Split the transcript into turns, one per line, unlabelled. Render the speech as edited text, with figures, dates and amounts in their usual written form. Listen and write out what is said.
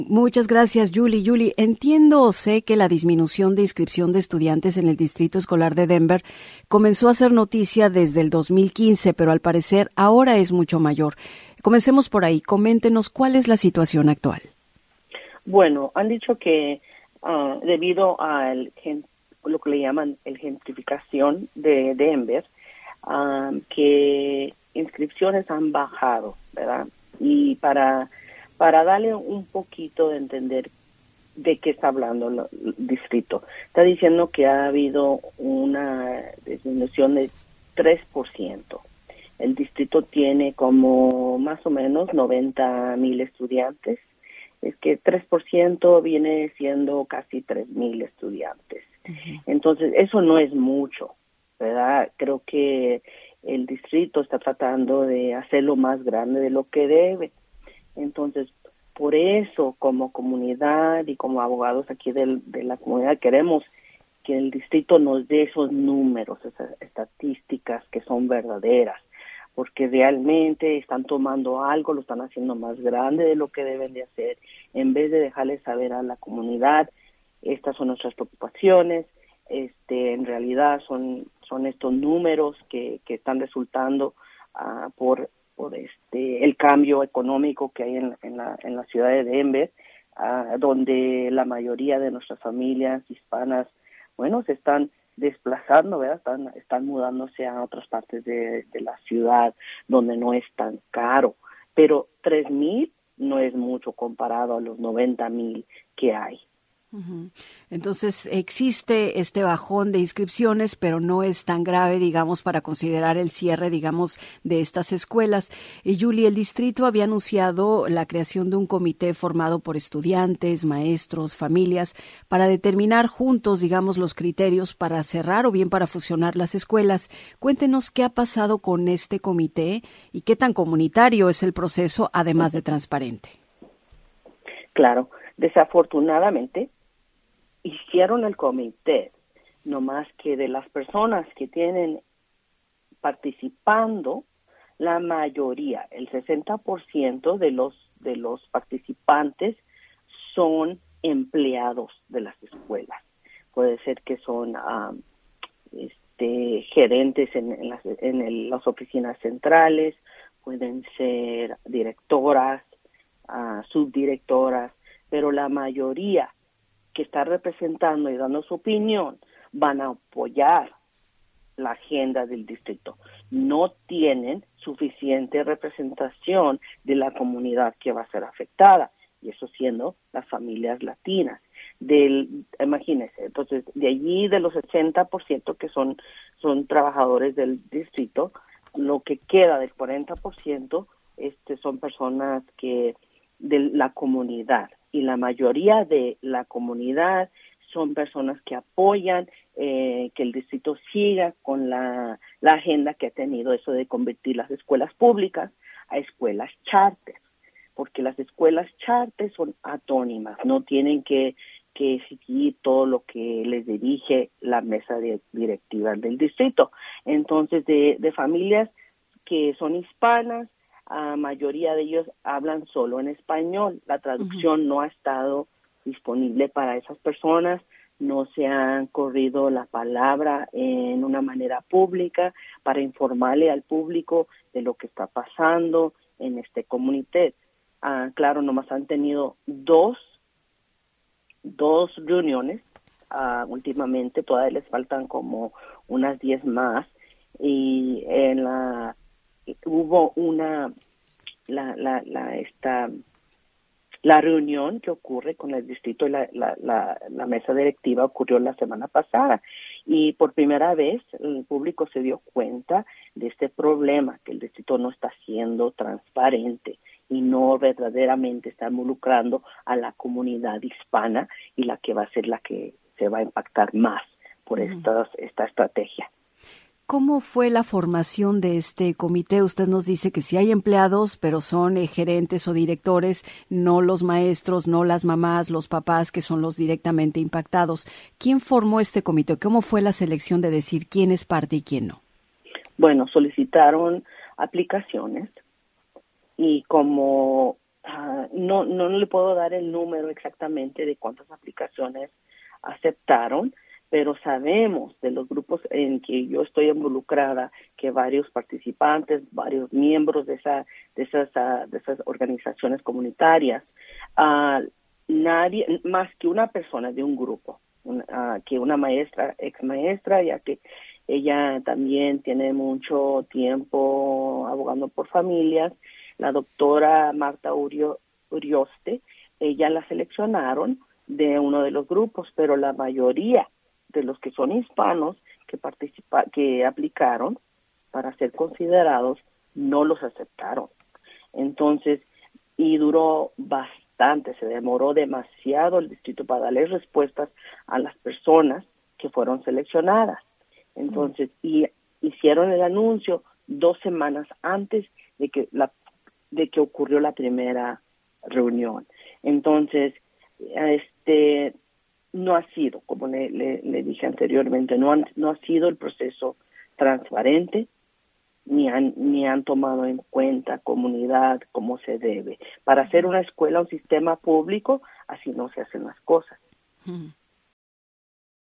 Muchas gracias, Julie. Julie, entiendo o sé que la disminución de inscripción de estudiantes en el Distrito Escolar de Denver comenzó a ser noticia desde el 2015, pero al parecer ahora es mucho mayor. Comencemos por ahí. Coméntenos cuál es la situación actual.
Bueno, han dicho que debido a lo que le llaman el gentrificación de Denver, que inscripciones han bajado, ¿verdad? Y para darle un poquito de entender de qué está hablando el distrito, está diciendo que ha habido una disminución de 3%. El distrito tiene como más o menos 90,000 estudiantes. Es que 3% viene siendo casi 3,000 estudiantes. Uh-huh. Entonces, eso no es mucho, ¿verdad? Creo que el distrito está tratando de hacerlo más grande de lo que debe. Entonces, por eso, como comunidad y como abogados aquí de la comunidad, queremos que el distrito nos dé esos números, esas estadísticas que son verdaderas, porque realmente están tomando algo, lo están haciendo más grande de lo que deben de hacer, en vez de dejarles saber a la comunidad, estas son nuestras preocupaciones, en realidad son estos números que están resultando por el cambio económico que hay en la ciudad de Denver, donde la mayoría de nuestras familias hispanas, bueno, se están desplazando, ¿verdad? Están mudándose a otras partes de la ciudad donde no es tan caro, pero 3,000 no es mucho comparado a los 90,000 que hay.
Uh-huh. Entonces existe este bajón de inscripciones, pero no es tan grave, digamos, para considerar el cierre, digamos, de estas escuelas. Y Julie, el distrito había anunciado la creación de un comité formado por estudiantes, maestros, familias, para determinar juntos, digamos, los criterios para cerrar o bien para fusionar las escuelas. Cuéntenos qué ha pasado con este comité y qué tan comunitario es el proceso, además de transparente.
Claro, desafortunadamente hicieron el comité, no más que de las personas que tienen participando, la mayoría, el 60% de los participantes son empleados de las escuelas. Puede ser que son gerentes en las oficinas centrales, pueden ser directoras, subdirectoras, pero la mayoría que está representando y dando su opinión van a apoyar la agenda del distrito. No tienen suficiente representación de la comunidad que va a ser afectada, y eso siendo las familias latinas. Imagínense, entonces, de allí de los 80% que son trabajadores del distrito, lo que queda del 40% son personas de la comunidad. Y la mayoría de la comunidad son personas que apoyan que el distrito siga con la agenda que ha tenido, eso de convertir las escuelas públicas a escuelas charter, porque las escuelas charter son autónomas, no tienen que seguir todo lo que les dirige la mesa directiva del distrito. Entonces, de familias que son hispanas, la mayoría de ellos hablan solo en español. La traducción no ha estado disponible para esas personas, no se han corrido la palabra en una manera pública para informarle al público de lo que está pasando en este comité. Claro, nomás han tenido dos reuniones últimamente, todavía les faltan como unas 10 más, y hubo la reunión que ocurre con el distrito y la mesa directiva ocurrió la semana pasada, y por primera vez el público se dio cuenta de este problema, que el distrito no está siendo transparente y no verdaderamente está involucrando a la comunidad hispana, y la que va a ser la que se va a impactar más por esta estrategia.
¿Cómo fue la formación de este comité? Usted nos dice que sí hay empleados, pero son gerentes o directores, no los maestros, no las mamás, los papás, que son los directamente impactados. ¿Quién formó este comité? ¿Cómo fue la selección de decir quién es parte y quién no?
Bueno, solicitaron aplicaciones, y como no le puedo dar el número exactamente de cuántas aplicaciones aceptaron, pero sabemos de los grupos en que yo estoy involucrada que varios participantes, varios miembros de esas organizaciones comunitarias, nadie más que una persona de un grupo, que una maestra, ex maestra, ya que ella también tiene mucho tiempo abogando por familias, la doctora Marta Urioste, ella la seleccionaron de uno de los grupos, pero la mayoría de los que son hispanos que aplicaron para ser considerados no los aceptaron. Entonces, y duró bastante, se demoró demasiado el distrito para darle respuestas a las personas que fueron seleccionadas. Entonces, y hicieron el anuncio 2 semanas antes de que ocurrió la primera reunión. Entonces, no ha sido, como le dije anteriormente, no ha sido el proceso transparente, ni han tomado en cuenta comunidad como se debe. Para hacer una escuela, un sistema público, así no se hacen las cosas.